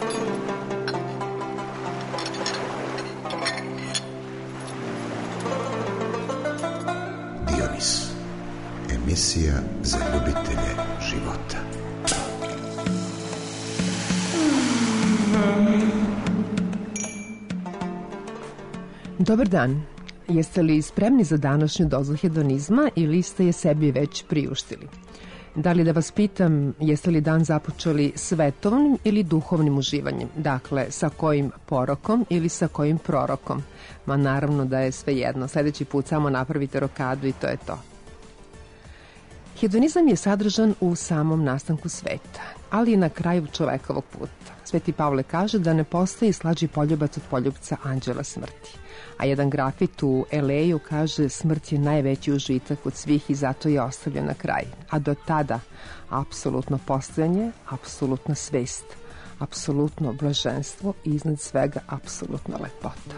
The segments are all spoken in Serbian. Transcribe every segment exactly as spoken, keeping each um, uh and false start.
Dionis, emisija za ljubitelje života. Dobar dan. Jeste li spremni za današnju dozu hedonizma ili ste je sebi već priuštili? Da li da vas pitam, jeste li dan započeli svetovnim ili duhovnim uživanjem? Dakle, sa kojim porokom ili sa kojim prorokom? Ma naravno da je sve jedno. Sljedeći put samo napravite rokadu i to je to. Hedonizam je sadržan u samom nastanku sveta, ali i na kraju čovekovog puta. Sveti Pavle kaže da ne postoji slađi poljubac od poljubca anđela smrti. A jedan grafit u Eleju kaže smrt je najveći užitak od svih i zato je ostavljen na kraj. A do tada apsolutno postojanje, apsolutna svest, apsolutno blaženstvo i iznad svega apsolutna lepota.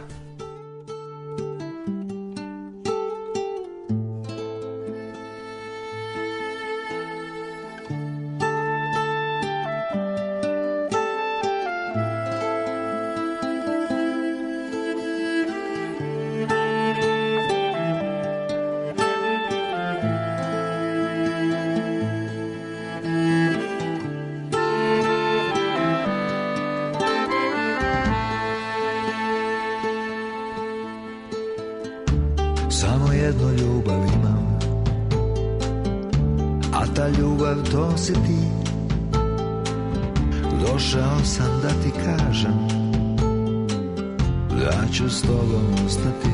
Samo jednu ljubav imam, a ta ljubav to si ti. Došao sam da ti kažem da ću s tobom ostati.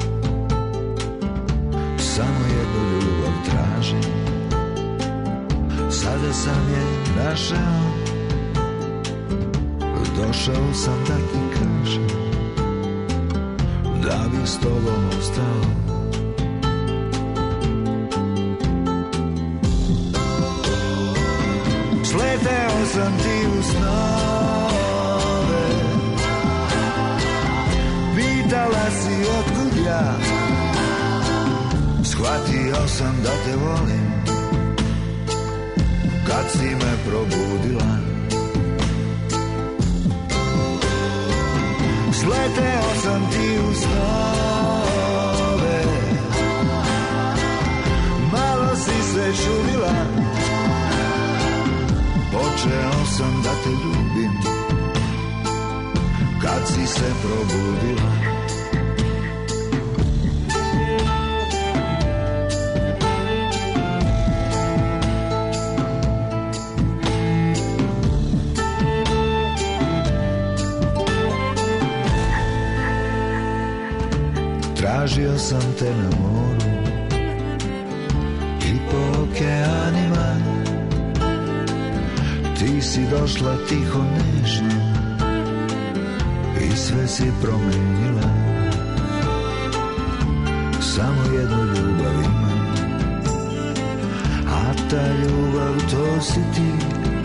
Samo jednu ljubav tražim, sada sam je našao. Došao sam da ti kažem da bih s tobom ostao. Sleteo sam ti u snove, pitala si otkud ja, shvatio sam da te volim kad si me probudila. Sleteo sam ti u snove, malo si se čudila. Počeo sam da te ljubim kad si se probudila. Tražio sam te na moru i po okeanima. Ti si došla tiho nežno i sve si promenila. Samo jednu ljubav imam, a ta ljubav to si ti.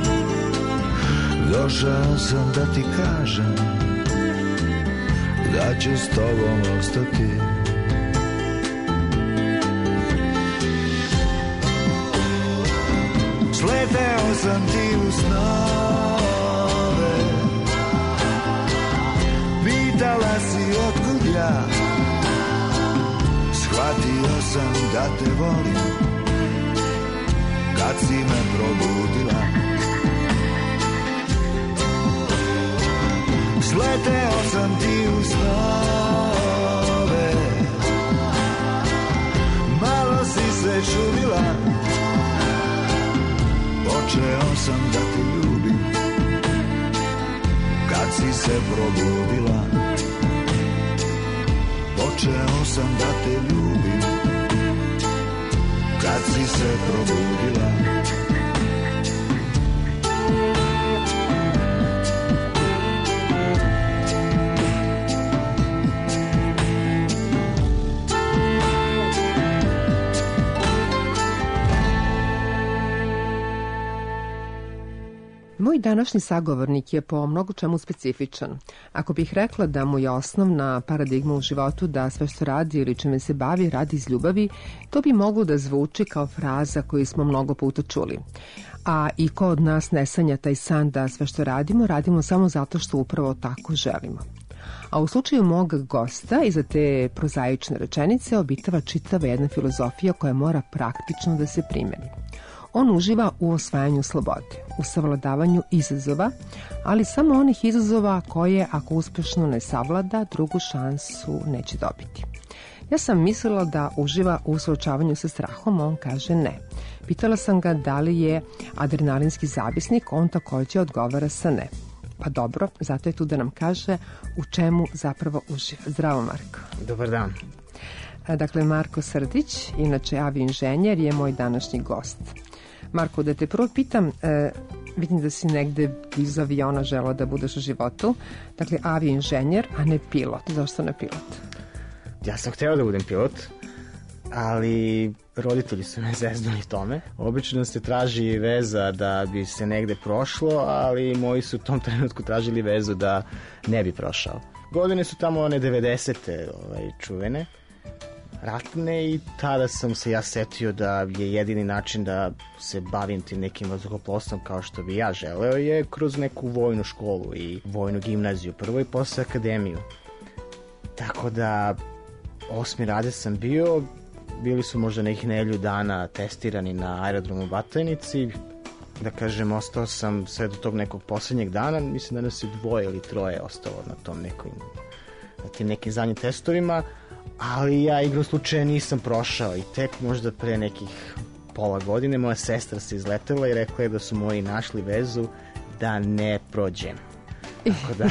Došao sam da ti kažem da ću s tobom ostati. Sleteo sam ti u snove, pitala si otkud ja, shvatio sam da te volim kad si me probudila. Sleteo sam ti u snove, malo si se čudila. Počeo sam da te ljubim kad si se probudila. Počeo sam da te ljubim kad si se probudila. Moj današnji sagovornik je po mnogo čemu specifičan. Ako bih rekla da mu je osnovna paradigma u životu da sve što radi ili čime se bavi radi iz ljubavi, to bi moglo da zvuči kao fraza koju smo mnogo puta čuli. A i ko od nas ne sanja taj san da sve što radimo, radimo samo zato što upravo tako želimo. A u slučaju mog gosta, iza te prozaične rečenice obitava čitava jedna filozofija koja mora praktično da se primeni. On uživa u osvajanju slobode, u savladavanju izazova, ali samo onih izazova koje, ako uspešno ne savlada, drugu šansu neće dobiti. Ja sam mislila da uživa u suočavanju sa strahom, on kaže ne. Pitala sam ga da li je adrenalinski zavisnik, on takođe odgovara sa ne. Pa dobro, zato je tu da nam kaže u čemu zapravo uživa. Zdravo, Marko. Dobar dan. Dakle, Marko Srdić, inače avioinženjer, je moj današnji gost. Marko, da te prvo pitam, e, vidim da si negde iz aviona želeo da budeš u životu. Dakle, avioinženjer, a ne pilot. Zašto ne pilot? Ja sam hteo da budem pilot, ali roditelji su me zeznuli tome. Obično se traži veza da bi se negde prošlo, ali moji su u tom trenutku tražili vezu da ne bi prošao. Godine su tamo one devedesete ovaj, čuvene, ratne, i tada sam se ja setio da je jedini način da se bavim tim nekim vazduhoplovstvom kao što bi ja želeo je kroz neku vojnu školu i vojnu gimnaziju prvo i posle akademiju. Tako da osmi razred sam bio, bili su možda nekih nedelju dana testirani na aerodromu u Batajnici, da kažem, ostao sam sve do tog nekog poslednjeg dana, mislim da nas je dvoje ili troje ostalo na tom nekim, na tim nekim zadnjim testovima, ali ja igrom slučaja nisam prošao i tek možda pre nekih pola godine moja sestra se izletela i rekla je da su moji našli vezu da ne prođem. Tako da,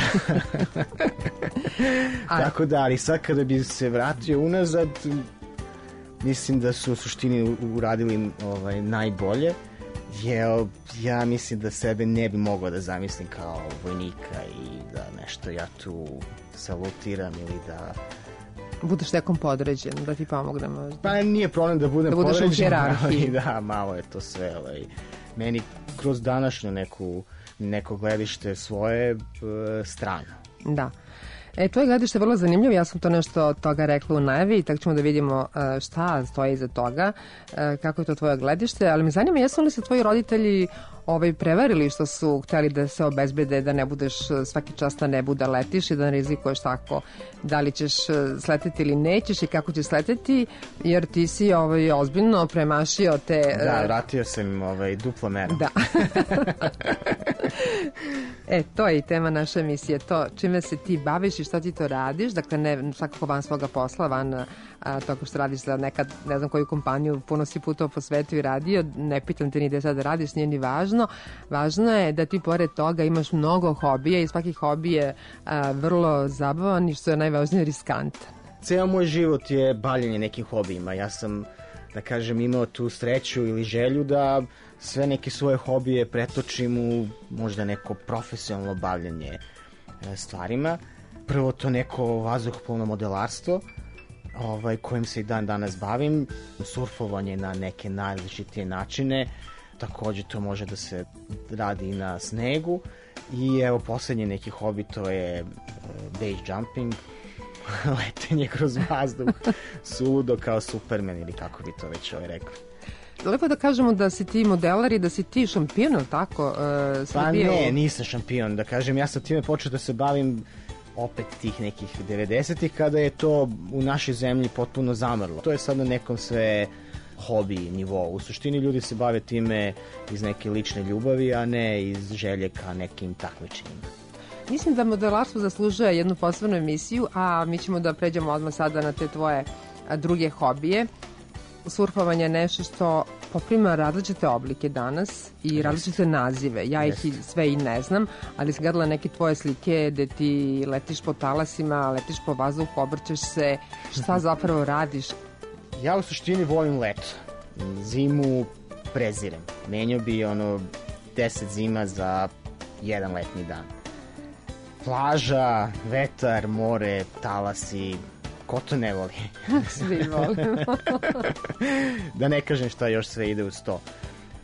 tako da, ali sad kada bi se vratio unazad, mislim da su u suštini uradili ovaj, najbolje, jer ja mislim da sebe ne bi mogao da zamislim kao vojnika i da nešto ja tu salutiram ili da budeš nekom podređen, da ti pomogne možda. Pa nije problem da budem da budeš podređen, u hijerarhiji. Da, malo je to sve. Ovaj. Meni kroz današnju neku, neko gledište svoje e, strano. Da. E, tvoje gledište je vrlo zanimljivo, ja sam to nešto od toga rekla u najavi i tako ćemo da vidimo uh, šta stoji iza toga, uh, kako je to tvoje gledište, ali me zanima, jesu li se tvoji roditelji ovaj, prevarili što su hteli da se obezbede da ne budeš svaki čas na nebu da letiš i da ne rizikuješ tako da li ćeš sleteti ili nećeš i kako ćeš sleteti, jer ti si ovaj, ozbiljno premašio te... Da, vratio sam ovaj, duplo mera. Da. E, to je i tema naše emisije, to čime se ti baviš i šta ti to radiš, dakle ne svakako van svoga posla, van a, toga što radiš za nekad, ne znam koju kompaniju, puno si putao po svetu i radio, ne pitam te ni gde sad radiš, nije ni važno, važno je da ti pored toga imaš mnogo hobija i svaki hobi je a, vrlo zabavan i što je najvažnije riskantan. Ceo moj život je bavljenje nekim hobijima, ja sam, da kažem, imao tu sreću ili želju da sve neke svoje hobije pretočim u možda neko profesionalno bavljanje stvarima. Prvo to neko vazduhoplovno modelarstvo, ovaj, kojim se i dan danas bavim, surfovanje na neke najrazličitije načine, takođe to može da se radi i na snegu i evo poslednji neki hobi to je base jumping, letenje kroz vazduh, suludo kao Superman ili kako bi to već ovaj rekli. Lepo da kažemo da si ti modelar i da si ti šampion, ili tako? Uh, pa bio... ne, nisam šampion, da kažem, ja sam time počeo da se bavim opet tih nekih devedesetih kada je to u našoj zemlji potpuno zamrlo. To je sad na nekom sve hobi nivou. U suštini ljudi se bave time iz neke lične ljubavi, a ne iz želje ka nekim takmičenjima. Mislim da modelarstvo zaslužuje jednu posebnu emisiju, a mi ćemo da pređemo odmah sada na te tvoje druge hobije. Surfovanje je nešto što poprima različite oblike danas i različite nazive. Ja ih i sve i ne znam, ali sam gledala neke tvoje slike gde ti letiš po talasima, letiš po vazduhu, obrćeš se. Šta zapravo radiš? Ja u suštini volim leto. Zimu prezirem. Menjao bi ono deset zima za jedan letnji dan. Plaža, vetar, more, talasi, ko to ne voli? Svi volimo. Da ne kažem šta još sve ide uz to.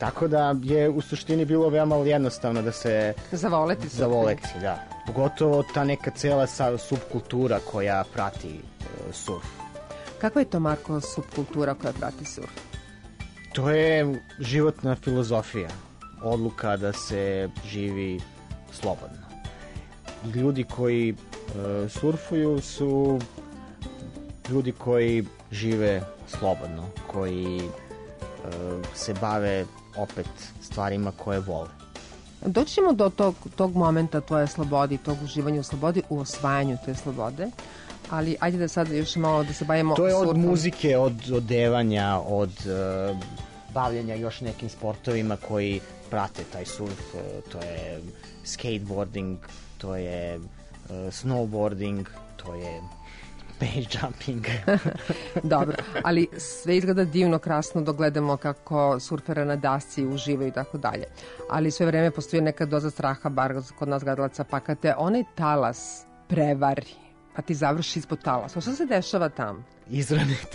Tako da je u suštini bilo veoma jednostavno da se... Zavoleti. Zavoleti, da. Pogotovo ta neka cela subkultura koja prati uh, surf. Kakva je to, Marko, subkultura koja prati surf? To je životna filozofija. Odluka da se živi slobodno. I ljudi koji uh, surfuju su ljudi koji žive slobodno, koji uh, se bave opet stvarima koje vole. Doći ćemo do tog, tog momenta tvoje slobode i tog uživanja u slobodi, u osvajanju te slobode, ali ajde da sad još malo da se bavimo surfom. To je od surfom. Muzike, od odevanja, od uh, bavljenja još nekim sportovima koji prate taj surf, uh, to je skateboarding, to je uh, snowboarding, to je base jumping. Dobro, ali sve izgleda divno, krasno dok gledamo kako surfera na dasci uživaju i tako dalje. Ali sve vreme postoji neka doza straha, bar kod nas gledalaca, pa kad te onaj talas prevari, pa ti završi ispod talasa, što se dešava tamo? Izronite.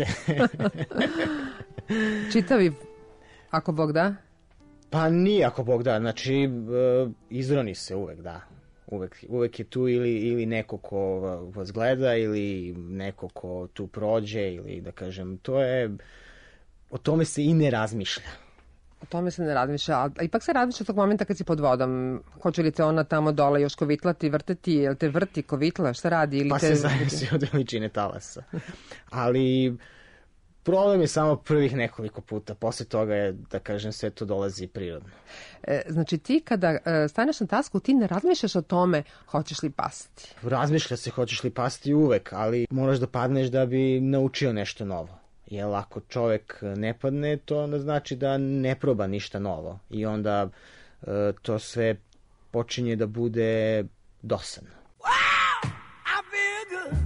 Čitavi, ako Bog da? Pa nije ako Bog da, znači izroni se uvek, da. Uvek, uvek je tu ili, ili neko ko vas gleda ili neko ko tu prođe ili da kažem, to je, o tome se i ne razmišlja. O tome se ne razmišlja, a ipak se razmišlja tog momenta kad si pod vodom. Hoće li te ona tamo dole još kovitlati, vrteti, jel te vrti, kovitla, šta radi? Ili pa te... se zavisi od veličine talasa. Ali problem je samo prvih nekoliko puta, posle toga je, da kažem, sve to dolazi prirodno. E, znači ti kada e, staneš na tasku, ti ne razmišljaš o tome hoćeš li pasti? Razmišlja se hoćeš li pasti uvek, ali moraš da padneš da bi naučio nešto novo. Jer ako čovek ne padne, to onda znači da ne proba ništa novo. I onda e, to sve počinje da bude dosadno. Wow, I feel good.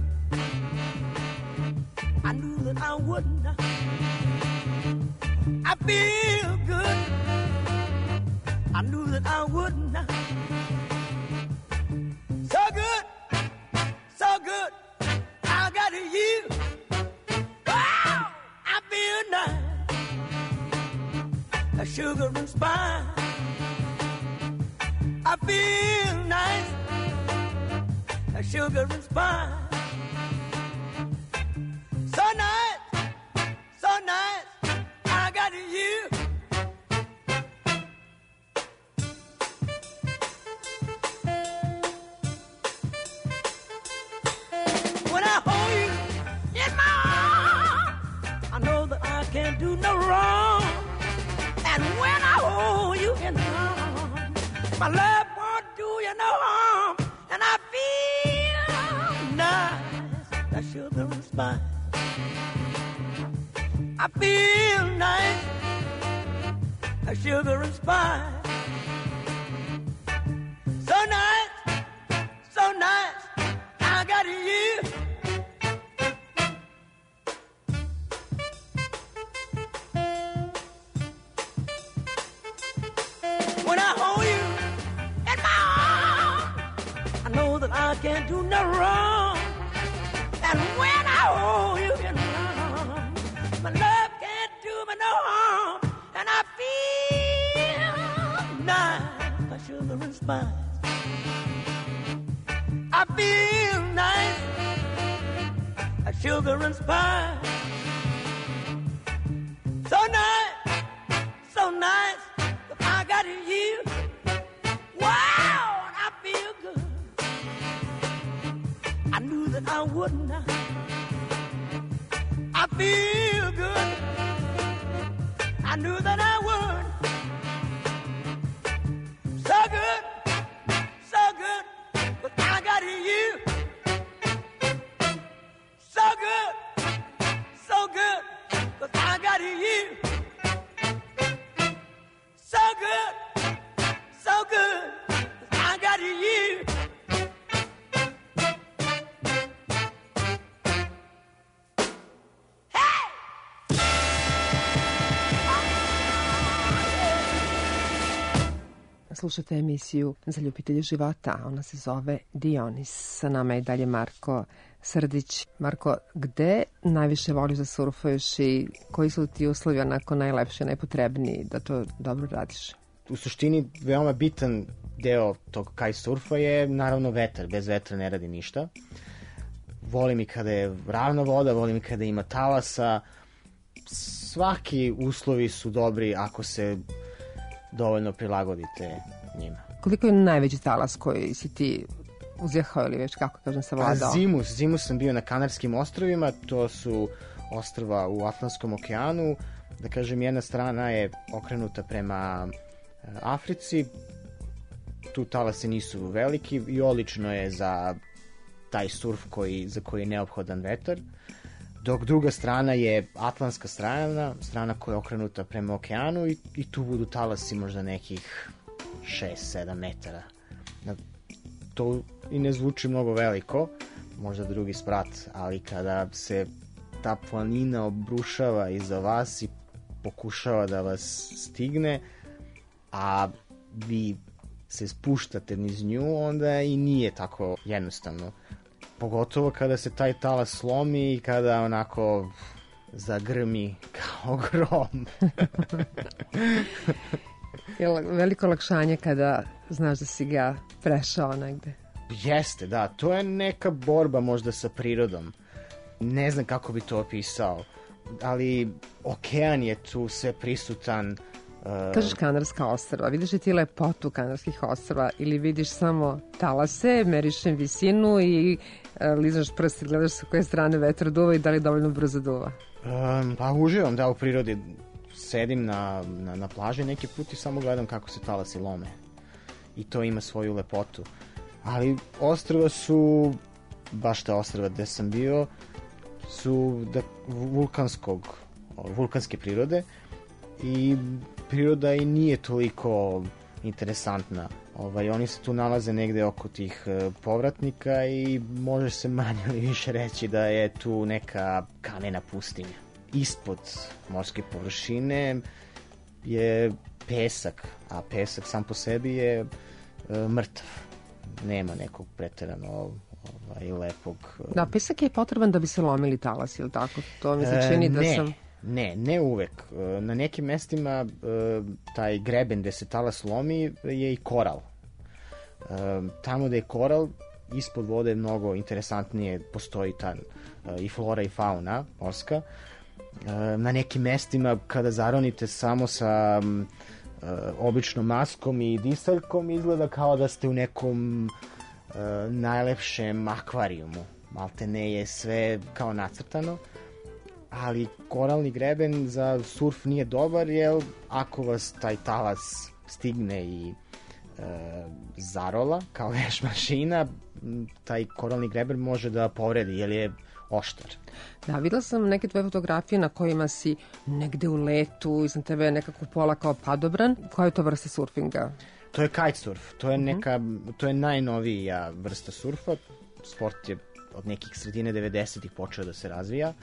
I knew that I wouldn't. I feel good. I knew that I wouldn't. So good, so good. I got you. Wow, I feel nice. A sugar and spice. I feel nice. A sugar and spice. So nice, so nice, I got you. When I hold you in my arms, I know that I can't do no wrong. And when I hold you in my arms, my love won't do you no harm. And I feel nice, that sugar and spice. I feel nice, a sugar and spice. So nice, so nice, I got you. When I hold you in my arms, I know that I can't do no wrong. And when I hold you in my arms, my love can't do me no harm. And I feel nice, a sugar and spice. I feel nice, a sugar and spice. So nice, so nice, I got you. Wow, and I feel good. I knew that I wouldn't. I feel good. I knew that I would. So good, so good, but I got you. So good, so good, but I got you. So good, so good, but I got you. Hey! Slušate emisiju Za ljubitelje života, ona se zove Dionis. Sa nama je dalje Marko Srdić. Marko, gde najviše voliš da surfuješ i koji su ti uslovi onako najlepši, najpotrebniji da to dobro radiš? U suštini veoma bitan deo tog kitesurfa je naravno vetar. Bez vetra ne radi ništa. Volim i kada je ravna voda, volim i kada ima talasa. Svaki uslovi su dobri ako se dovoljno prilagodite njima. Koliko je najveći talas koji si ti uzjehao ili već kako kažem savladao? A zimu, zimu sam bio na Kanarskim ostrvima, to su ostrva u Atlantskom okeanu. Da kažem, jedna strana je okrenuta prema Africi, tu talasi nisu veliki i odlično je za taj surf koji, za koji je neophodan vetar. Dok druga strana je atlantska strana, strana koja je okrenuta prema okeanu i, i tu budu talasi možda nekih šest sedam metara. To i ne zvuči mnogo veliko, možda drugi sprat, ali kada se ta planina obrušava iza vas i pokušava da vas stigne, a vi se spuštate niz nju, onda i nije tako jednostavno. Pogotovo kada se taj talas slomi i kada onako zagrmi kao grom. Je veliko olakšanje kada znaš da si ga prešao negde? Jeste, da. To je neka borba možda sa prirodom. Ne znam kako bi to opisao, ali okean je tu sve prisutan. Uh... Kažeš Kanarska ostrva, vidiš li ti lepotu Kanarskih ostrva ili vidiš samo talase, meriš im visinu i uh, lizaš prst i gledaš sa koje strane vetar duva i da li dovoljno brzo duva? Um, pa uživam da u prirodi. Sedim na, na, na plaži neki put i samo gledam kako se talasi lome. I to ima svoju lepotu. Ali ostrva su, baš ta ostrva gde sam bio, su da, vulkanskog, vulkanske prirode i priroda i nije toliko interesantna. Ovaj, oni se tu nalaze negde oko tih povratnika i može se manje ili više reći da je tu neka kamena pustinja. Ispod morske površine je pesak, a pesak sam po sebi je e, mrtav. Nema nekog preterano ovaj, lepog... Da, pesak je potreban da bi se lomili talasi, ili tako? To mi se čini da ne, sam... Ne, ne uvek. Na nekim mestima taj greben gde se talas lomi je i koral. Tamo gde je koral, ispod vode je mnogo interesantnije, postoji ta i flora i fauna morska. Na nekim mestima kada zaronite samo sa uh, običnom maskom i disaljkom izgleda kao da ste u nekom uh, najlepšem akvarijumu. Malte ne je sve kao nacrtano, ali koralni greben za surf nije dobar jer ako vas taj talas stigne i uh, zarola kao veš mašina, taj koralni greben može da povredi jer je oštar. Da, videla sam neke tvoje fotografije na kojima si negde u letu, iznad tebe je nekako pola kao padobran. Koja je to vrsta surfinga? To je kitesurf. To je neka, to je najnovija vrsta surfa. Sport je od nekih sredine devedesetih počeo da se razvija.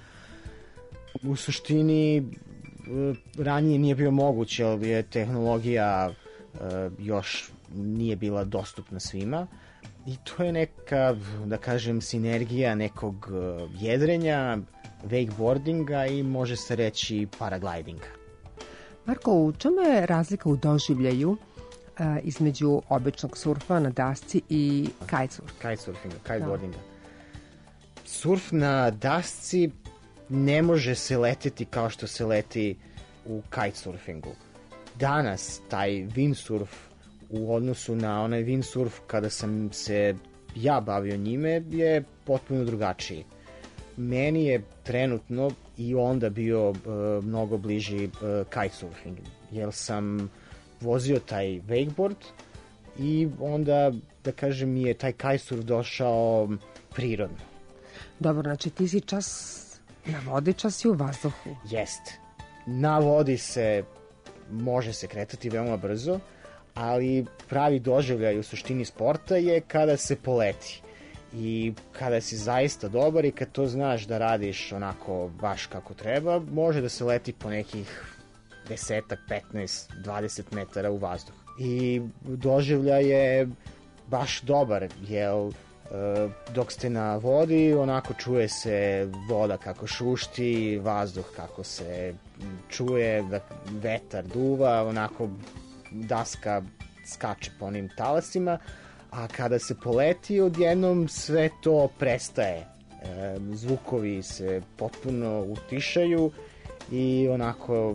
U suštini ranije nije bio moguće, jer je tehnologija još nije bila dostupna svima. I to je neka, da kažem, sinergija nekog jedrenja, wakeboardinga i može se reći paraglidinga. Marko, u čemu je razlika u doživljaju uh, između običnog surfa na dasci i kitesurfa? Kitesurfinga, kiteboardinga. Da. Surf na dasci ne može se leteti kao što se leti u kitesurfingu. Danas taj windsurf u odnosu na onaj windsurf kada sam se ja bavio njime je potpuno drugačiji. Meni je trenutno i onda bio uh, mnogo bliži uh, kitesurfing, jer sam vozio taj wakeboard i onda, da kažem, mi je taj kitesurf došao prirodno. Dobro, znači ti si čas na vodi, čas si u vazduhu. Jeste. Na vodi se može se kretati veoma brzo, ali pravi doživljaj u suštini sporta je kada se poleti i kada si zaista dobar i kad to znaš da radiš onako baš kako treba, može da se leti po nekih desetak, petnaest, dvadeset metara u vazduh. i doživljaj je baš dobar, jel dok ste na vodi onako čuje se voda kako šušti, vazduh kako se čuje, da vetar duva, onako daska skače po onim talasima, a kada se poleti odjednom sve to prestaje, zvukovi se potpuno utišaju i onako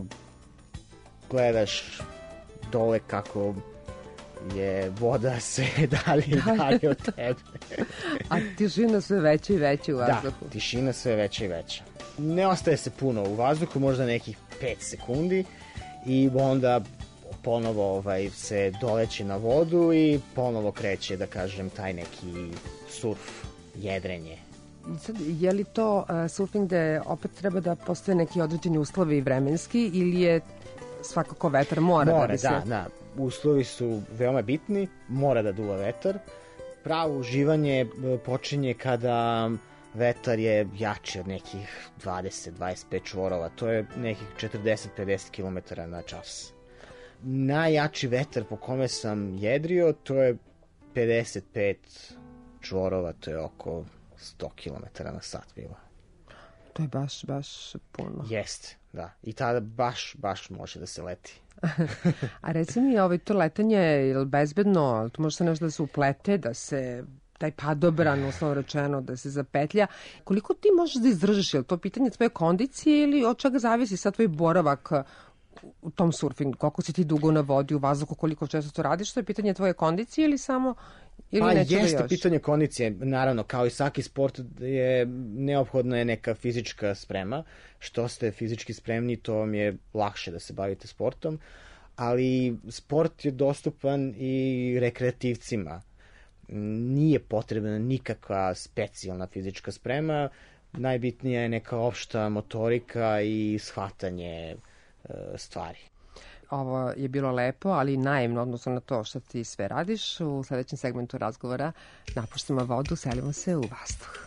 gledaš dole kako je voda sve dalje i dalje od tebe. A tišina sve veća i veća u vazduhu. Da, tišina sve veća i veća. Ne ostaje se puno u vazduhu, možda nekih pet sekundi i onda ponovo ovaj, se doleće na vodu i ponovo kreće, da kažem, taj neki surf, jedrenje. Sad, je li to uh, surfing gde opet treba da postoje neki određeni uslovi vremenski ili je svakako vetar mora, mora da bi se... da, da. Uslovi su veoma bitni, mora da duva vetar. Pravo uživanje počinje kada vetar je jači od nekih dvadeset do dvadeset pet čvorova, to je nekih četrdeset do pedeset kilometara na čas. Najjači vetar po kome sam jedrio, to je pedeset pet čvorova, to je oko sto kilometara na sat bilo. To je baš, baš puno. Jeste, da. I tada baš, baš može da se leti. A reci mi, ovaj, to letanje je bezbedno, to može se nešto da se uplete, da se taj padobran, uslovno rečeno, da se zapetlja. Koliko ti možeš da izdržiš? Je li to pitanje tvoje kondicije ili od čega zavisi sad tvoj boravak u tom surfingu? Koliko si ti dugo na vodi, u vazduhu, koliko često to radiš? To je pitanje tvoje kondicije ili samo... Ili pa nečega jeste još? Pitanje kondicije, naravno, kao i svaki sport je neophodna je neka fizička sprema. Što ste fizički spremni, to vam je lakše da se bavite sportom, ali sport je dostupan i rekreativcima. Nije potrebna nikakva specijalna fizička sprema, najbitnija je neka opšta motorika i shvatanje e, stvari. Ovo je bilo lepo, ali naivno odnosno na to što ti sve radiš. U sledećem segmentu razgovora napuštamo vodu, selimo se u vazduh.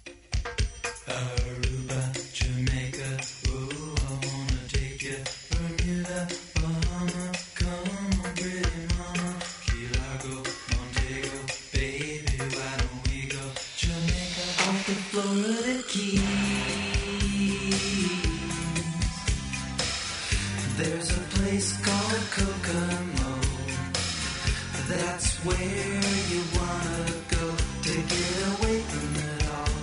Aruba, Jamaica, ooh, I wanna take you. Bermuda, Bahama, come on, pretty mama. Key Largo, Montego, baby, why don't we go? Jamaica, off the Florida Keys. There's a place called Kokomo. That's where you wanna go to get away from it all.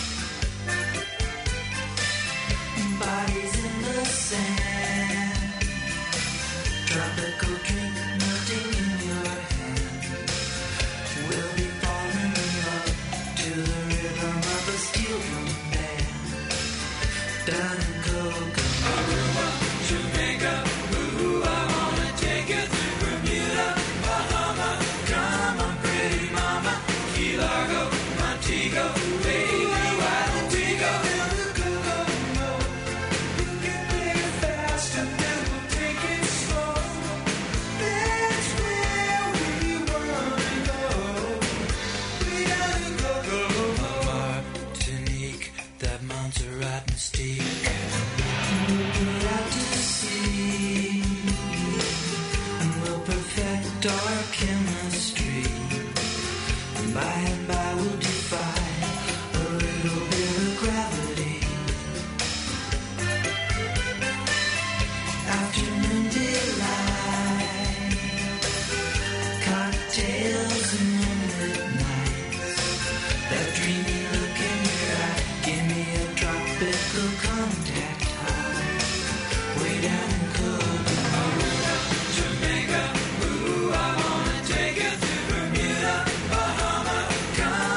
Bodies in the sand, tropical drink melting in your hand. We'll be falling in love to the rhythm of a steel drum band. Down in Kokomo, Jamaica, ooh, I wanna take you to Bermuda, Bahama. Come on, pretty mama, Key Largo, Montego, baby, why don't we go? Montserrat mystique, we'll put out to sea, and we'll perfect our chemistry. And by and by we'll defy a little bit of gravity. Afternoon delight, cocktails and moonlit nights, that dreamy look in your eye. Give me a tropical contact high, way down in Kokomo. Jamaica, ooh, I wanna take you to Bermuda, Bahama. Come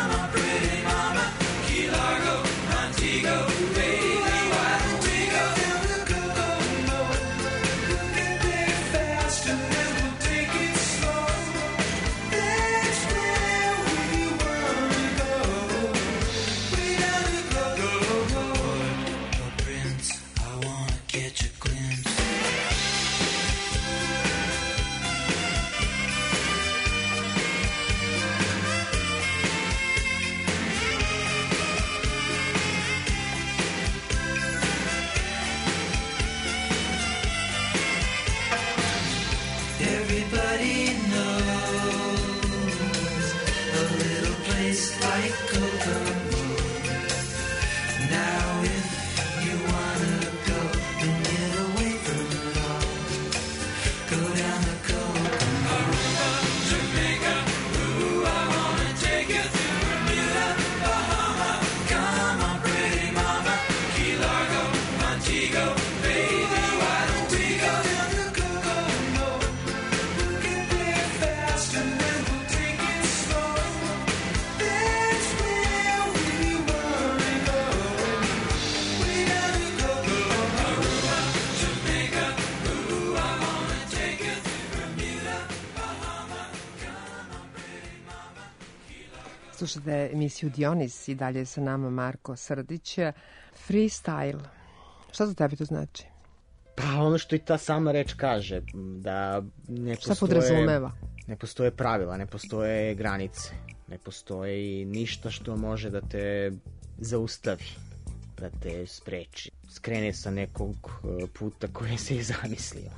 Slušate emisiju Dionis i dalje je sa nama Marko Srdić. Freestyle. Šta za tebi to znači? Pa ono što i ta sama reč kaže, da ne Šta postoje, podrazumeva? ne postoje pravila, ne postoje granice, ne postoji ništa što može da te zaustavi, da te spreči, skrene sa nekog uh, puta koji se je zamislio.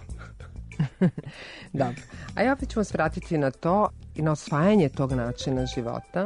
Dobro. A ja opet ću vas vratiti na to i na osvajanje tog načina života,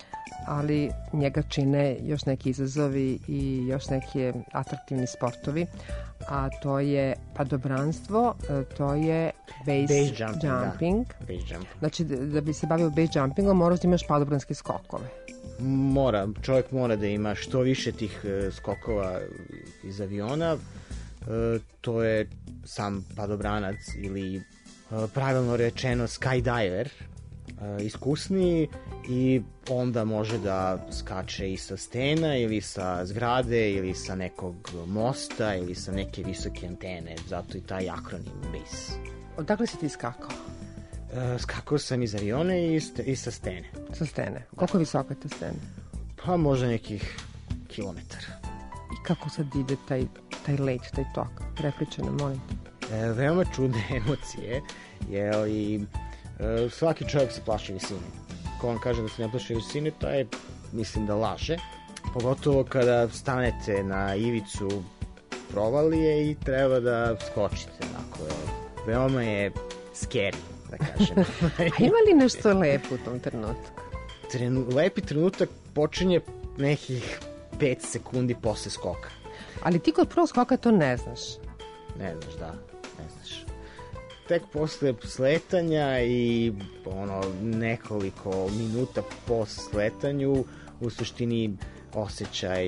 ali njega čine još neki izazovi i još neki atraktivni sportovi, a to je padobranstvo, to je base, Base jumping, jumping. da. Base jumping. Znači, da, da bi se bavio base jumpingom, moraš da imaš padobranske skokove. Mora, čovjek mora da ima što više tih uh, skokova iz aviona, uh, to je sam padobranac ili uh, pravilno rečeno skydiver, uh, iskusniji, i onda može da skače i sa stena ili sa zgrade ili sa nekog mosta ili sa neke visoke antene, zato i taj akronim base. Odakle si ti skakao? Uh, skakao sam iz aviona i, st- i sa stene. Sa stene. Koliko je visoka ta stena? Pa možda nekih kilometara. I kako sad ide taj, taj let, taj tok? Prepričaj nam, molim te. E, veoma čudne emocije, jer i e, svaki čovjek se plaši visine. Ko vam kaže da se ne plaši visine, to je, mislim da laže. Pogotovo kada stanete na ivicu provalije i treba da skočite. Onako, veoma je scary, da kažem. A ima li nešto lepo u tom trenutku? Trenu, lepi trenutak počinje nekih pet sekundi posle skoka. Ali ti kod prvog skoka to ne znaš. Ne znaš, da, ne znaš. Tek posle sletanja i ono nekoliko minuta po sletanju, u suštini osjećaj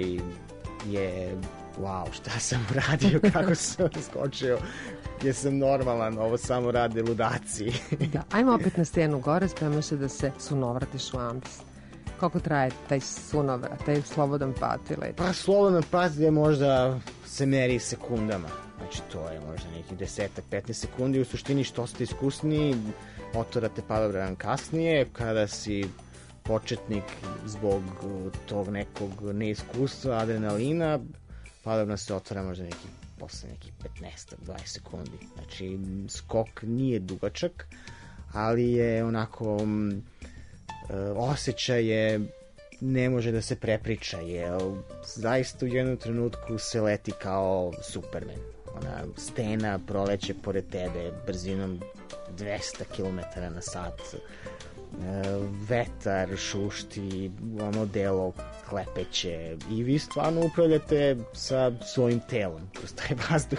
je wow, šta sam uradio, kako sam skočio, jesam normalan, ovo samo rade ludaci. Da, ajmo opet na stenu gore, spremaš se da se sunovratiš u ambis. Koliko traje taj sunovrat, taj slobodan pad i let? Pa slobodan pad je možda se meri sekundama. Znači to je možda nekih desetak, petnaest sekundi. U suštini što ste iskusniji, otvorate padobran kasnije. Kada si početnik zbog tog nekog neiskustva, adrenalina, padobran se otvara možda nekih posle nekih petnaest do dvadeset sekundi. Znači skok nije dugačak, ali je onako um, osjećaj je ne može da se prepriča, jer zaista u jednom trenutku se leti kao Superman. Ona stena proleće pored tebe brzinom dvesta kilometara na sat, vetar šušti, ono delo klepeće i vi stvarno upravljate sa svojim telom kroz taj vazduh.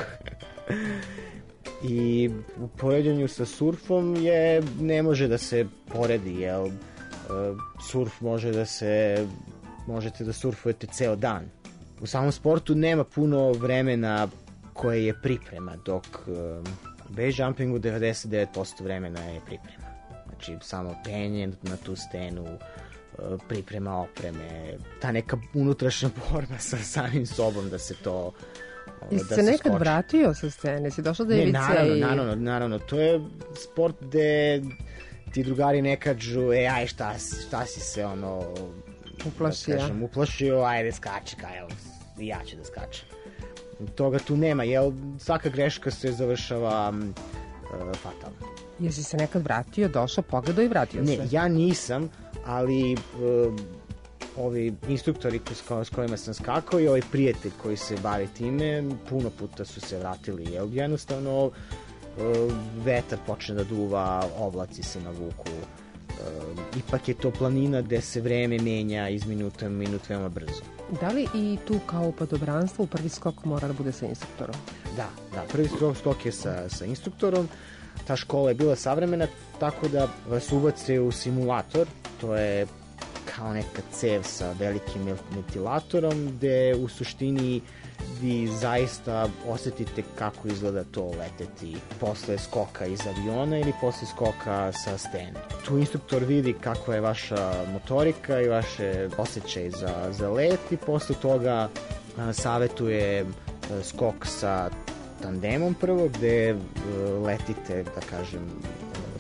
I u poređenju sa surfom je ne može da se poredi, jer uh, surf može da se možete da surfujete ceo dan. U samom sportu nema puno vremena koje je priprema, dok uh, base jumpingu devedeset devet posto vremena je priprema. Znači samo penje na tu stenu, uh, priprema opreme, ta neka unutrašnja borba sa samim sobom da se to I da se se nekad skoči. vratio sa scene, si došao do Ne, ivice naravno, i... naravno, naravno, to je sport gde ti drugari ne kažu, e, aj, šta, si- šta si se, ono, Uplašio. da kažem, uplašio, ajde, skači, kaj, evo, i ja ću da skačem. Toga tu nema, jer svaka greška se završava um, uh, fatalno. Jesi se nekad vratio, došao, pogledao i vratio Ne, se? ja nisam, ali um, ovi instruktori s, ko, s kojima sam skakao i ovaj prijatelj koji se bavi time, puno puta su se vratili, jer jednostavno uh, vetar počne da duva, oblaci se navuku, uh, ipak je to planina gde se vreme menja iz minuta u minut veoma brzo. Da li i tu kao u padobranstvu u prvi skok mora da bude sa instruktorom? Da, da, prvi skok, skok je sa, sa instruktorom, ta škola je bila savremena, tako da vas ubace u simulator, to je kao neka cev sa velikim ventilatorom, gde u suštini vi zaista osetite kako izgleda to leteti posle skoka iz aviona ili posle skoka sa stene. Tu instruktor vidi kakva je vaša motorika i vaše osjećaj za, za let i posle toga a, savetuje a, skok sa tandemom prvo, gde a, letite, da kažem,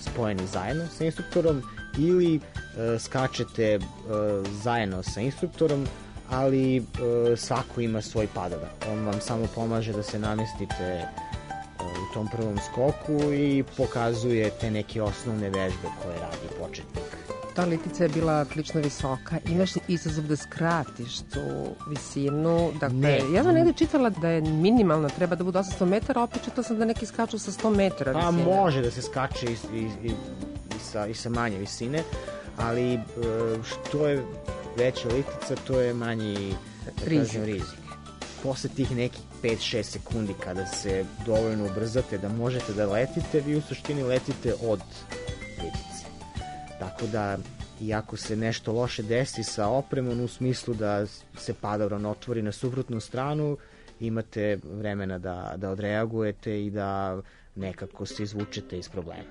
spojeni zajedno sa instruktorom ili e, skačete e, zajedno sa instruktorom, ali e, svako ima svoj padovan. On vam samo pomaže da se namestite e, u tom prvom skoku i pokazuje te neke osnovne vežbe koje radi početnik. Ta litica je bila prilično visoka. Imaš li izazov da skratiš tu visinu? Dakle, Ne. ja sam negde čitala da je minimalna, treba da bude osamsto metara, opet čitala sam da neki skaču sa sto metara Pa visine. može da se skače i, i, i, i, sa, i sa manje visine, ali e, što je veća litica, to je manji da Rizik. kažem, rizik. Posle tih nekih pet šest sekundi kada se dovoljno ubrzate da možete da letite, vi u suštini letite od litice. Tako da, iako se nešto loše desi sa opremom u smislu da se padavran otvori na suprotnu stranu, imate vremena da, da odreagujete i da nekako se izvučete iz problema.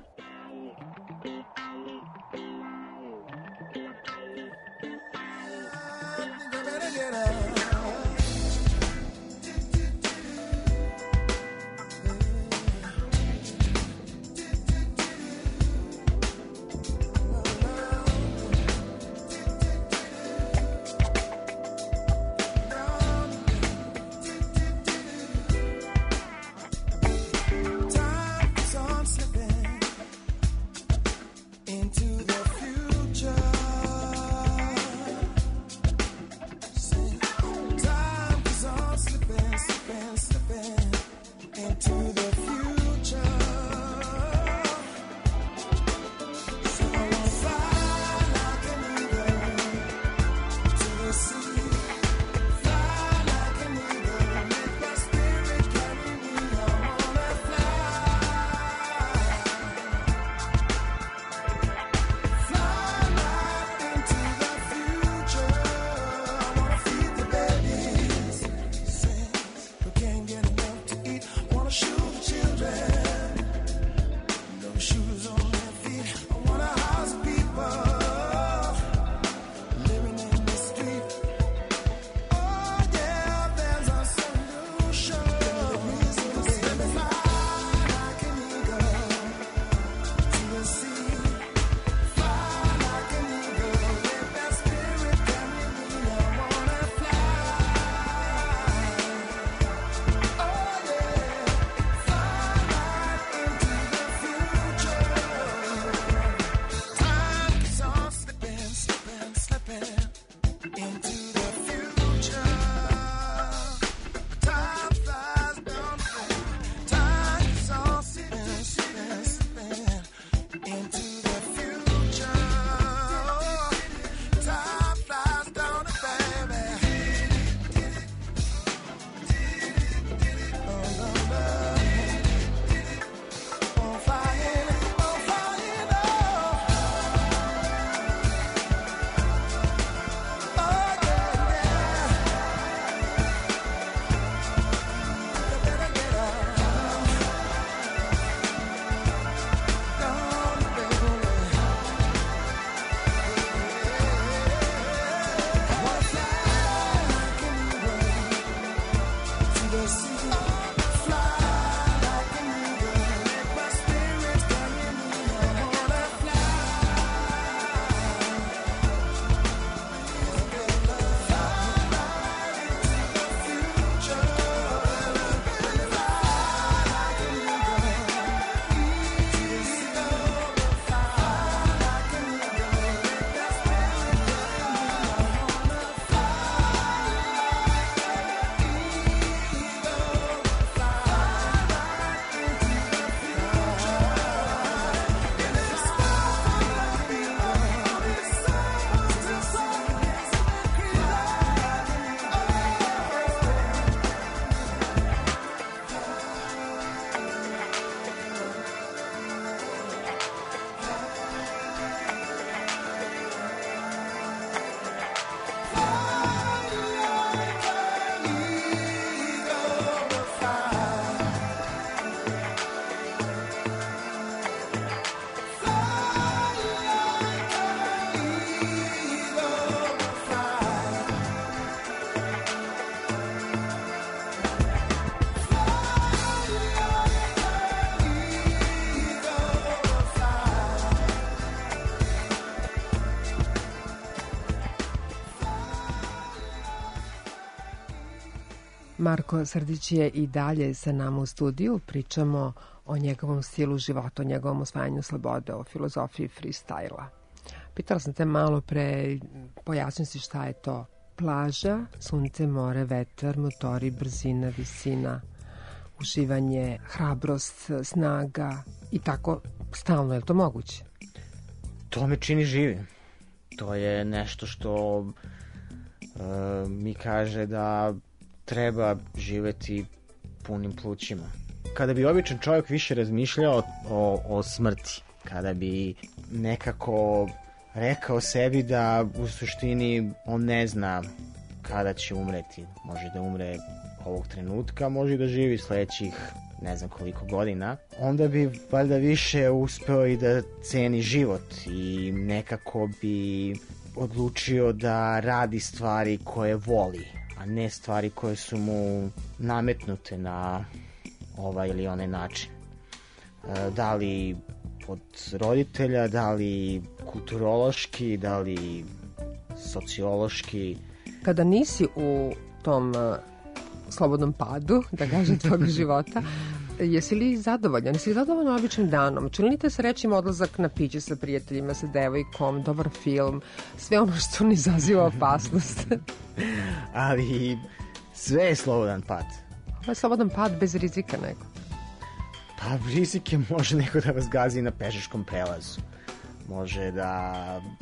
Marko Srdić je i dalje sa nama u studiju. Pričamo o njegovom stilu života, o njegovom osvajanju slobode, o filozofiji freestyla. Pitala sam te malo pre, pojasnim si šta je to. Plaža, sunce, more, vetar, motori, brzina, visina, uživanje, hrabrost, snaga i tako stalno. Je li to moguće? To me čini živim. To je nešto što uh, mi kaže da treba živeti punim plućima. Kada bi običan čovjek više razmišljao o, o smrti, kada bi nekako rekao sebi da u suštini on ne zna kada će umreti, može da umre ovog trenutka, može da živi sledećih ne znam koliko godina, onda bi valjda više uspeo i da ceni život i nekako bi odlučio da radi stvari koje voli, a ne stvari koje su mu nametnute na ovaj ili onaj način. Da li od roditelja, da li kulturološki, da li sociološki. Kada nisi u tom uh, slobodnom padu, da kažem, tvojeg života, jesi li zadovoljan? Jesi li zadovoljan običnim danom? Čini te se rečima odlazak na piće sa prijateljima, sa devojkom, dobar film, sve ono što ne izaziva opasnost? Ali sve je slobodan pad. Ovo je slobodan pad bez rizika nego. Pa rizik je, može neko da vas gazi na pešačkom prelazu. Može da,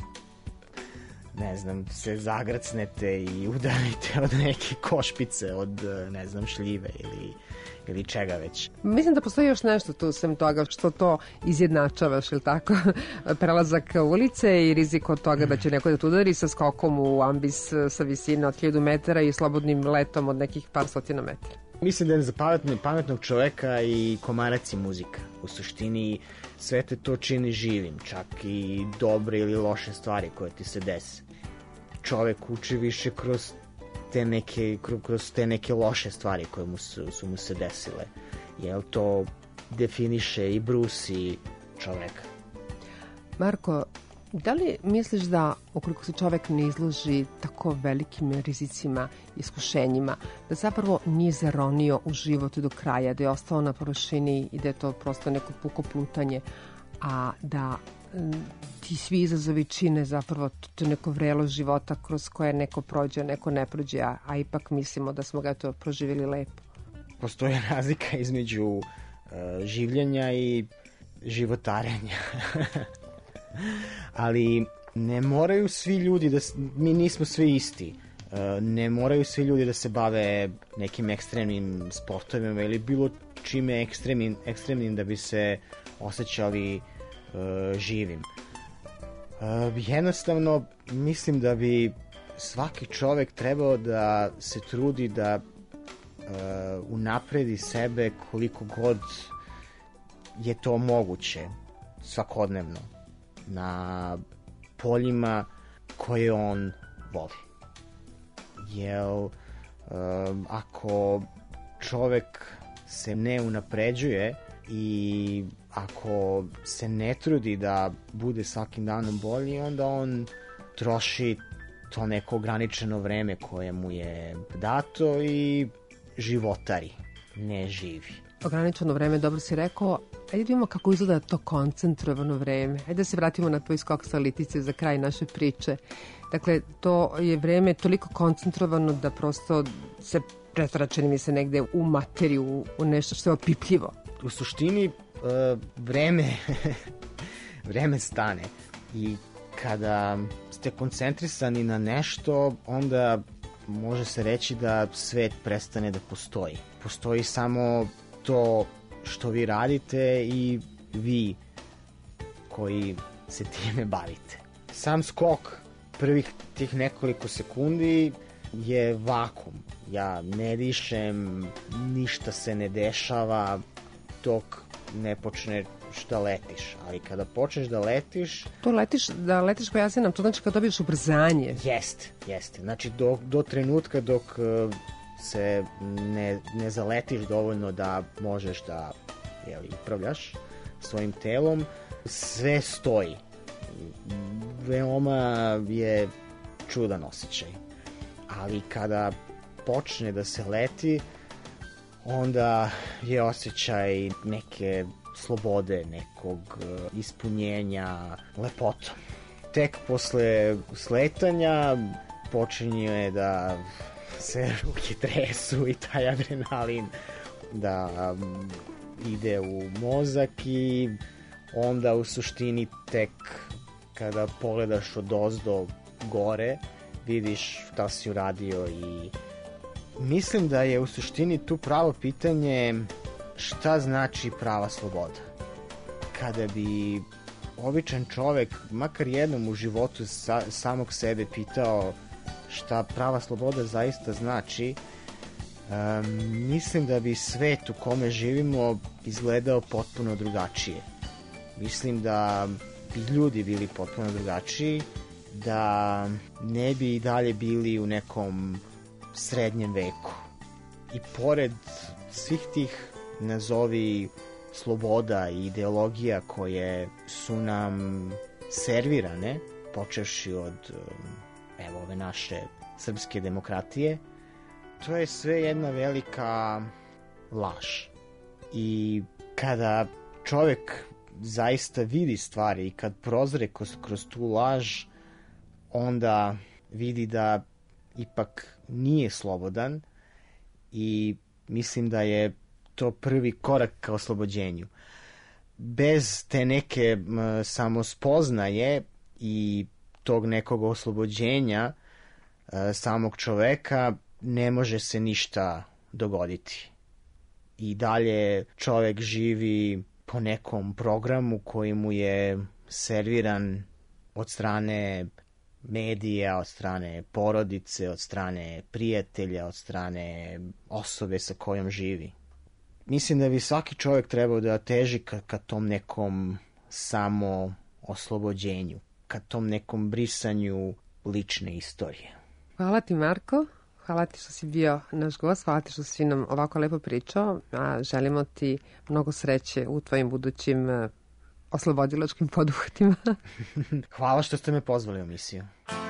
ne znam, se zagracnete i udarite od neke košpice, od, ne znam, šljive ili, ili čega već. Mislim da postoji još nešto tu sem toga što to izjednačavaš, ili tako? Prelazak ulice i rizik od toga da će neko da te udari sa skokom u ambis sa visine od hiljadu metara i slobodnim letom od nekih par stotina metara. Mislim da je za pametnog, pametnog čoveka i komarac i muzika. U suštini sve te to čini živim, čak i dobre ili loše stvari koje ti se dese. Čovek uči više kroz te neke, kroz te neke loše stvari koje mu su, su mu se desile. Jer to definiše i brusi čoveka. Marko, da li misliš da ukoliko se čovek ne izloži tako velikim rizicima, iskušenjima, da zapravo nije zaronio u život do kraja, da je ostao na površini i da je to prosto neko puko plutanje, a da ti svi izazovi čine zapravo to neko vrelo života kroz koje neko prođe, neko ne prođe, a, a ipak mislimo da smo ga to proživjeli lepo? Postoji razlika između uh, življenja i životarenja. Ali ne moraju svi ljudi da, mi nismo svi isti, ne moraju svi ljudi da se bave nekim ekstremnim sportovima ili bilo čime ekstremnim, ekstremnim da bi se osjećali uh, živim. Uh, jednostavno mislim da bi svaki čovek trebao da se trudi da uh, unapredi sebe koliko god je to moguće svakodnevno na poljima koje on voli. Jer um, ako čovek se ne unapređuje i ako se ne trudi da bude svakim danom bolji, onda on troši to neko ograničeno vreme koje mu je dato i životari, ne živi. Ograničeno vreme, dobro si rekao. Ajde vidimo kako izgleda to koncentrovano vreme. Ajde da se vratimo na tvoj skok sa litice za kraj naše priče. Dakle, to je vreme toliko koncentrovano da prosto se pretvara, čini mi se, negde u materiju, u nešto što je opipljivo. U suštini, uh, vreme, vreme stane i kada ste koncentrisani na nešto, onda može se reći da svet prestane da postoji. Postoji samo to što vi radite i vi koji se time bavite. Sam skok prvih tih nekoliko sekundi je vakum. Ja ne dišem, ništa se ne dešava dok ne počneš da letiš. Ali kada počneš da letiš... To letiš, da letiš pojasni nam, to znači kada dobiješ ubrzanje. Jeste, jeste. Znači do, do trenutka dok uh, se ne, ne zaletiš dovoljno da možeš da jeli, upravljaš svojim telom, sve stoji. Veoma je čudan osjećaj. Ali kada počne da se leti, onda je osjećaj neke slobode, nekog ispunjenja lepotom. Tek posle sletanja počinje da se ruke tresu i taj adrenalin da ide u mozak i onda u suštini tek kada pogledaš od ozdo gore vidiš šta si uradio i mislim da je u suštini tu pravo pitanje šta znači prava sloboda. Kada bi običan čovek makar jednom u životu sa, samog sebe pitao šta prava sloboda zaista znači, um, mislim da bi svet u kome živimo izgledao potpuno drugačije. Mislim da bi ljudi bili potpuno drugačiji, da ne bi i dalje bili u nekom srednjem veku. I pored svih tih nazovi sloboda i ideologija koje su nam servirane, počevši od evo ove naše srpske demokratije, to je sve jedna velika laž. I kada čovek zaista vidi stvari i kad prozre kroz, kroz tu laž, onda vidi da ipak nije slobodan i mislim da je to prvi korak ka oslobođenju. Bez te neke m, samospoznaje i tog nekog oslobođenja e, samog čoveka ne može se ništa dogoditi. I dalje čovek živi po nekom programu koji mu je serviran od strane medija, od strane porodice, od strane prijatelja, od strane osobe sa kojom živi. Mislim da bi svaki čovjek trebao da teži ka, ka tom nekom samo oslobođenju, ka tom nekom brisanju lične istorije. Hvala ti, Marko. Hvala ti što si bio naš gost, hvala ti što si nam ovako lepo pričao, a želimo ti mnogo sreće u tvojim budućim oslobodilačkim poduhvatima. Hvala što ste me pozvali u emisiju.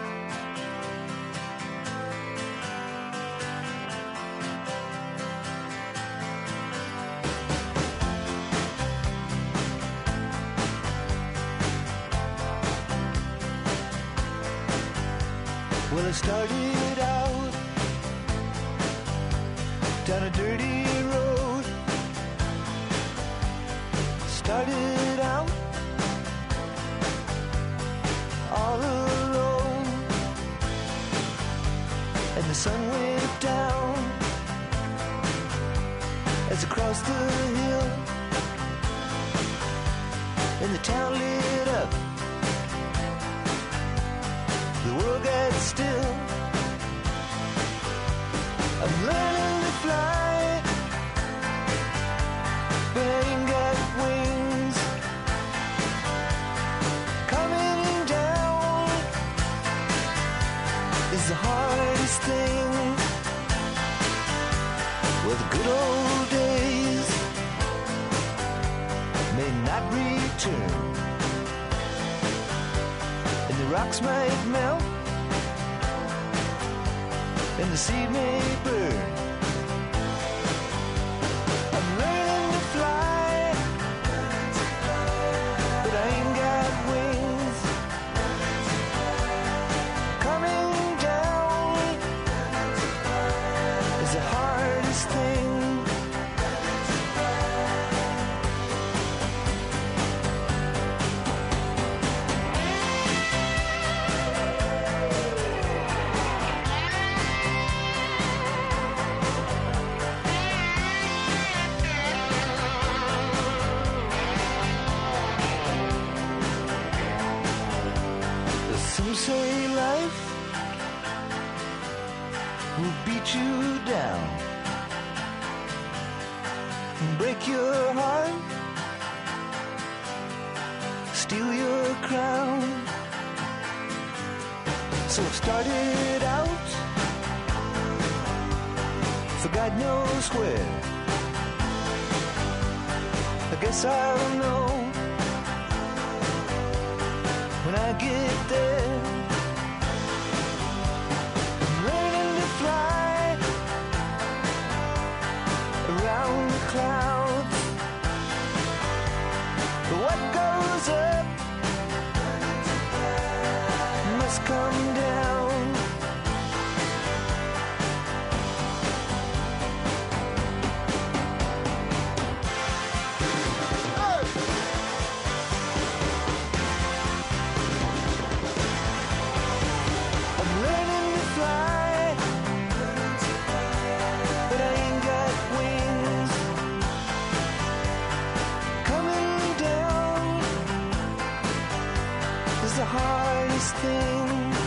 Well, it started out down a dirty road. Started out all alone, and the sun went down as I crossed the hill, and the town lit up. The world got still. I'm learning to fly, but I ain't got wings. Coming down is the hardest thing. Well, the good old days may not return, and the rocks might melt, and the seed may burn. I'm learning to fly, but I ain't got wings. Coming down is the hardest thing. Some say life will beat you down and break your heart, steal your crown. So it started out for God knows where. I guess I'll know when I get there. I'm learning to fly, must come down. I'm learning to fly, but I ain't got wings. Coming down is the hardest thing.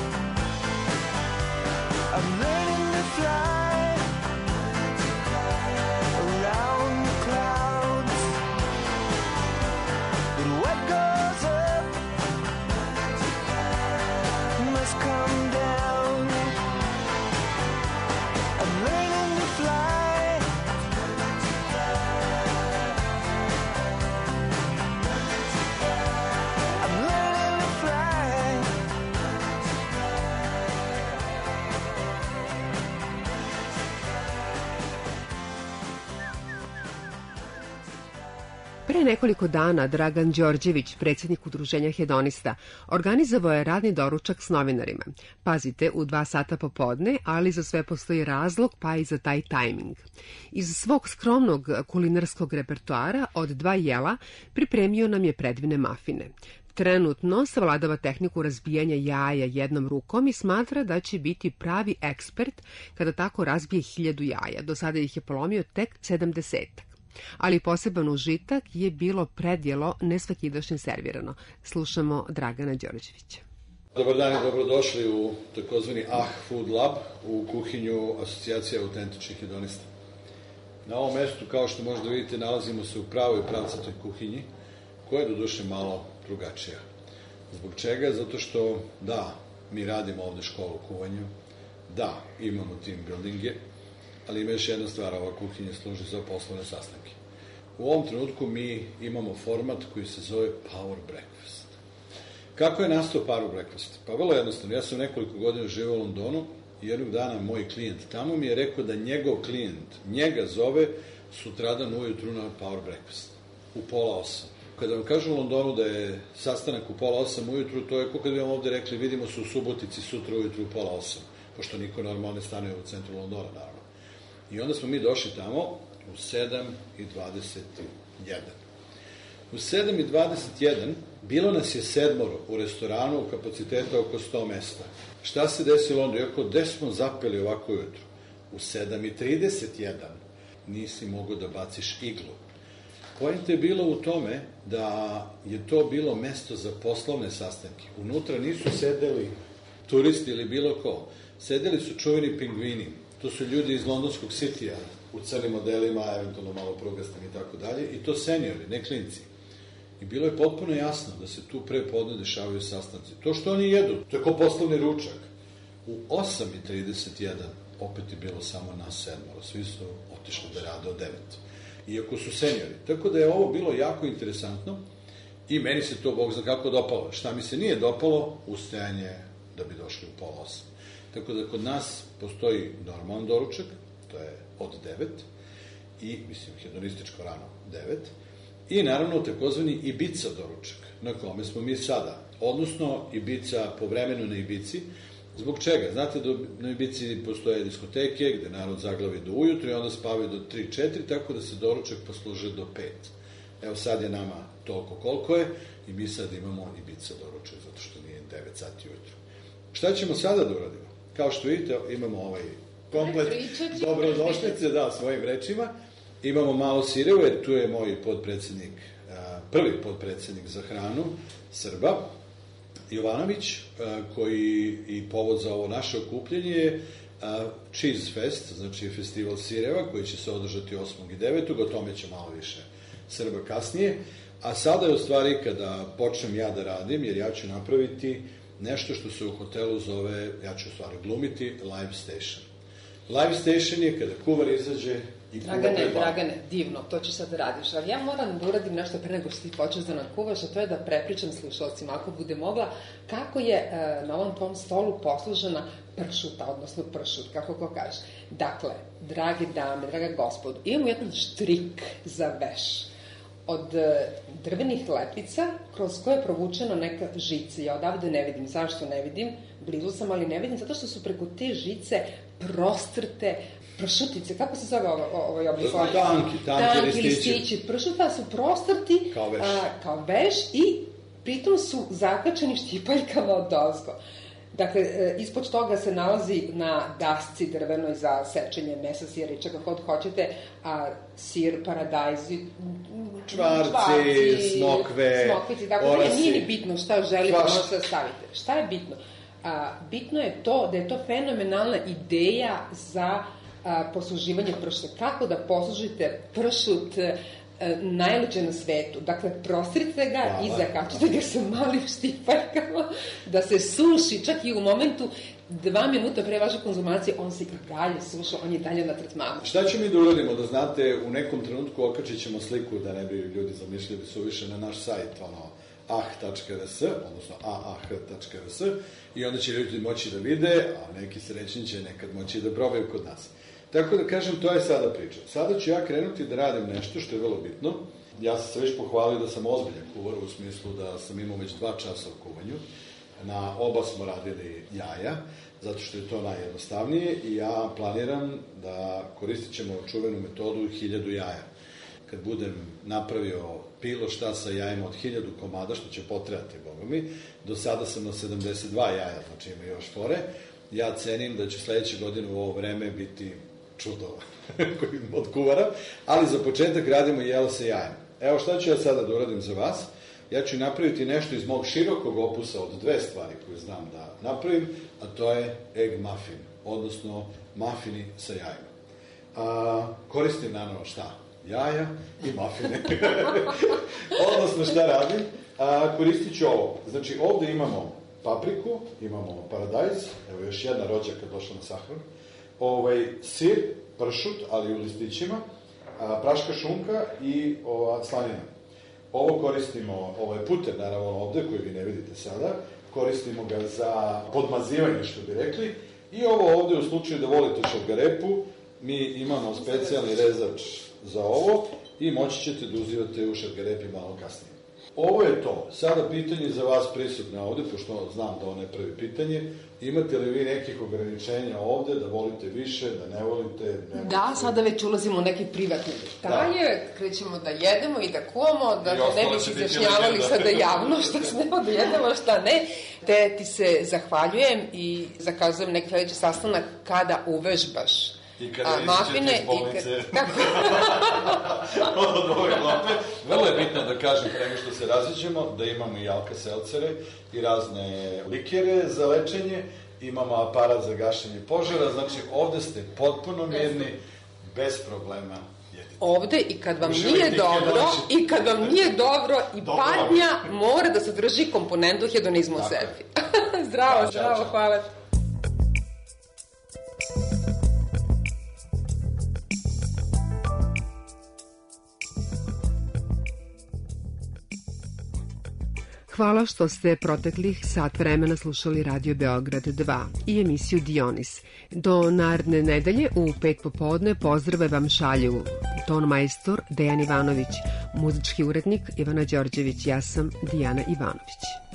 I'm learning to fly around the clouds, but what goes up must come down. I'm learning to fly. I'm learning to fly. Pre nekoliko dana Dragan Đorđević, predsjednik udruženja hedonista, organizovao je radni doručak s novinarima. Pazite, u dva sata popodne, ali za sve postoji razlog, pa i za taj tajming. Iz svog skromnog kulinarskog repertoara od dva jela pripremio nam je predivne mafine. Trenutno savladava tehniku razbijanja jaja jednom rukom i smatra da će biti pravi ekspert kada tako razbije hiljadu jaja. Do sada ih je polomio tek sedamdesetak. Ali poseban užitak je bilo predjelo nesvakidašnje servirano. Slušamo Dragana Đorđevića. Dobar dan i dobrodošli u takozvani Ah Food Lab, u kuhinju Asocijacije autentičnih hedonista. Na ovom mestu, kao što možda vidite, nalazimo se u pravoj pravcatoj kuhinji, koja je doduše malo drugačija. Zbog čega? Zato što, da, mi radimo ovde školu kuvanju, da, imamo team buildinge, ali ima još jedna stvar, ova kuhinja služi za poslovne sastanke. U ovom trenutku mi imamo format koji se zove Power Breakfast. Kako je nastao Power Breakfast? Pa vrlo jednostavno, ja sam nekoliko godina živeo u Londonu i jednog dana moj klijent tamo mi je rekao da njegov klijent njega zove sutradan ujutru na Power Breakfast, u pola osam. Kada vam kažu u Londonu da je sastanak u pola osam ujutru, to je kao kada bi vam ovde rekli vidimo se u Subotici sutra ujutru u pola osam, pošto niko normalno ne stanuje u centru Londona, naravno. I onda smo mi došli tamo u sedam i dvadeset jedan. U sedam i dvadeset jedan bilo nas je sedmoro u restoranu u kapaciteta oko sto mesta. Šta se desilo onda? Iako gde smo zapeli ovako ujutru? U sedam i trideset jedan nisi mogao da baciš iglu. Poenta je bilo u tome da je to bilo mesto za poslovne sastanke. Unutra nisu sedeli turisti ili bilo ko. Sedeli su čuveni pingvini. To su ljudi iz londonskog Citya, u crnim modelima, eventualno malo prugastim i tako dalje, i to seniori, ne klinci. I bilo je potpuno jasno da se tu pre podne dešavaju sastanci. To što oni jedu, to je kao poslovni ručak. U osam i trideset jedan opet je bilo samo nas sedmoro, svi su otišli da rade od devet. Iako su seniori. Tako da je ovo bilo jako interesantno i meni se to, Bog zna kako, dopalo. Šta mi se nije dopalo? Ustajanje da bi došli u pola osam. Tako da kod nas postoji normalan doručak, to je od devet, i, mislim, hedonističko rano devet, i naravno takozvani Ibiza doručak, na kome smo mi sada, odnosno Ibiza po vremenu na Ibici. Zbog čega? Znate da na Ibici postoje diskoteke gde narod zaglavi do ujutru i onda spavaju do tri četiri, tako da se doručak posluže do pet. Evo sad je nama toliko koliko je i mi sad imamo Ibiza doručak, zato što nije devet sati ujutru. Šta ćemo sada da uradimo? Kao što vidite, imamo ovaj komplet dobrodošlice, da, svojim rečima. Imamo malo sirevu, jer tu je moj podpredsednik, prvi podpredsednik za hranu, Srba, Jovanović, koji i povod za ovo naše okupljenje je Cheese Fest, znači festival sireva, koji će se održati osmog i devetog O tome će malo više Srba kasnije. A sada je u stvari kada počnem ja da radim, jer ja ću napraviti nešto što se u hotelu zove, ja ću u stvari glumiti, live station. Live station je kada kuvar izađe i kuva Dragane, pred vama. Dragane, divno, to ćeš sad da radiš, ali ja moram da uradim nešto pre nego što ti počeš da nam kuvaš, a to je da prepričam slušalcima, ako bude mogla, kako je e, na ovom tom stolu poslužena pršuta, odnosno pršut, kako ko kaže. Dakle, drage dame, draga gospodu, imamo jedan štrik za veš. od e, drvenih lepica kroz koje je provučena neka žica. Ja odavde ne vidim. Zašto ne vidim? Blizu sam, ali ne vidim, zato što su preko te žice prostrte pršutice. Kako se zove ovo, ovaj oblik? Tanki, tanki, tanki listići. listići. Pršuta su prostrti Kao veš. a, kao veš i pritom su zakačeni štipaljkama od ozgo. Dakle, e, ispod toga se nalazi na dasci drvenoj za sečenje mesa, sira i čega god hoćete, a sir, paradajzi, Čvarci, smokve, smokvici, dakle, orasi. nije ni bitno šta želite, Svašta. možete da stavite. Šta je bitno? A, bitno je to da je to fenomenalna ideja za a, posluživanje pršuta. Kako da poslužite pršut e, najluđe na svetu. Dakle, prostrite ga Hvala. i zakačite ga sa malim štipaljkama da se suši, čak i u momentu dva minuta pre vaše konzumacije, on se i dalje suša, on je dalje na tretmanu. Šta ćemo mi da uradimo? Da znate, u nekom trenutku okačit ćemo sliku, da ne bi ljudi zamišljali suviše, na naš sajt, ono, ah tačka r s, odnosno a a h tačka r s, i onda će ljudi moći da vide, a neki srećni će nekad moći da probaju kod nas. Tako da kažem, to je sada priča. Sada ću ja krenuti da radim nešto što je vrlo bitno. Ja sam se već pohvalio da sam ozbiljan kuvar, u smislu da sam imao već dva časa u kuvanju. Na oba smo radili jaja, zato što je to najjednostavnije, i ja planiram da koristit ćemo čuvenu metodu hiljadu jaja. Kad budem napravio bilo šta sa jajima od hiljadu komada, što će potrebati, boga mi, do sada sam na sedamdeset dva jaja, znači ima još fore, ja cenim da će sledeće godine u ovo vreme biti čudo od kuvara, ali za početak radimo jelo sa jajem. Evo šta ću ja sada da uradim za vas. Ja ću napraviti nešto iz mog širokog opusa od dve stvari koje znam da napravim, a to je egg muffin, odnosno mafini sa jajima. A, koristim naravno šta? Jaja i mafine. Odnosno šta radim? A, koristit ću ovo. Znači ovde imamo papriku, imamo paradajz, evo još jedna rođaka došla na sahar, ovaj, sir, pršut, ali u listićima, a, praška šunka i ova, slanina. Ovo koristimo, ovo je puter naravno ovde, koji vi ne vidite sada, koristimo ga za podmazivanje, što bi rekli, i ovo ovde, u slučaju da volite šargarepu, mi imamo specijalni rezač za ovo i moći ćete da uzivate u šargarepi malo kasnije. Ovo je to. Sada pitanje za vas prisutne ovde, pošto znam da ovo ne prvi pitanje. Imate li vi nekih ograničenja ovde, da volite više, da ne volite? Ne Da, volite? sada već ulazimo u neke privatne detalje, da. Krećemo da jedemo i da kuvamo, da I ne bi se izjašnjavali sada javno šta smemo da jedemo, šta ne. Te ti se zahvaljujem i zakazujem neki sledeći sastanak kada uvežbaš I kada a, mafine iz bolnice. I kad, tako. Od ove klope. Vrlo je bitno da kažem, pre nego što se raziđemo, da imamo i alka-selcere i razne likere za lečenje, imamo aparat za gašenje požara, znači ovde ste potpuno mirni, bez problema jedite. Ovde i kad vam Uživajte nije dobro, hedonični. i kad vam nije dobro, i Dobro. patnja mora da sadrži komponentu hedonizma u Tako je. sebi. Zdravo, Ćao, zdravo, čao. hvala. Hvala što ste proteklih sat vremena slušali Radio Beograd dva i emisiju Dionis. Do naredne nedelje u pet popodne pozdrave vam šalju ton majstor Dejan Ivanović, muzički urednik Ivana Đorđević, ja sam Dijana Ivanović.